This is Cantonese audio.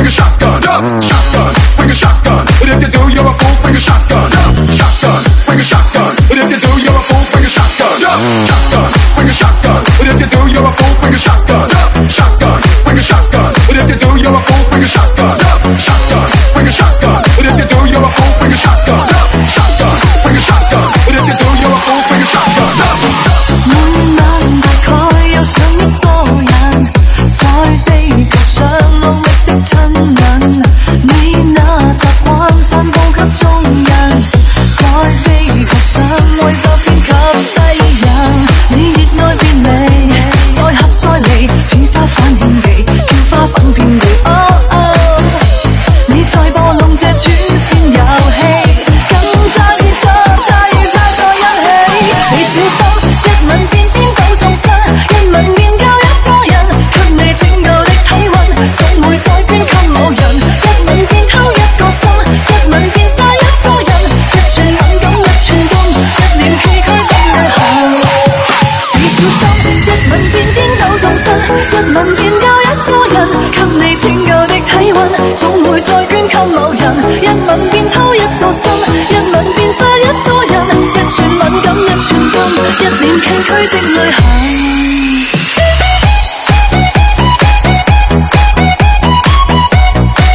bring a shotgun, shotgun, bring a shotgun. But if you do, you're a fool, bring a shotgun, shotgun, bring a shotgun. But if you do, you're a fool, bring a shotgun, shotgun, bring a shotgun. But if you do, you're a fool, bring a shotgun, shotgun, bring a shotgun. But if you do, you're a fool, bring a shotgun, shotgun, bring a shotgun. But if you do, you're a fool, bring a shotgun, shotgun, bring a shotgun. But if you do, you're a fool, bring a shotgun. 每晚大概有上億個人，在地球上努力的親吻，你那習慣散佈給眾人，在地球上為就遍及世人，你熱愛別離，再合再離，似花瓣獻地，叫花粉遍地。你在播弄這轉線遊戲，更詐騙詐詐與詐在一起，你小心一吻便顛倒眾生，一吻便救一個人，給你拯救的體溫，總會再捐給某人，一吻便偷一個心，一吻便殺一個人，一寸敏感一寸光，一臉崎嶇的旅行。你小心一吻便顛倒眾生，一吻便救一個人，給你拯救的體溫，總會再捐給某人，一吻便偷一個心，一吻便殺一個人，一寸敏感一寸光，一臉崎嶇的旅行。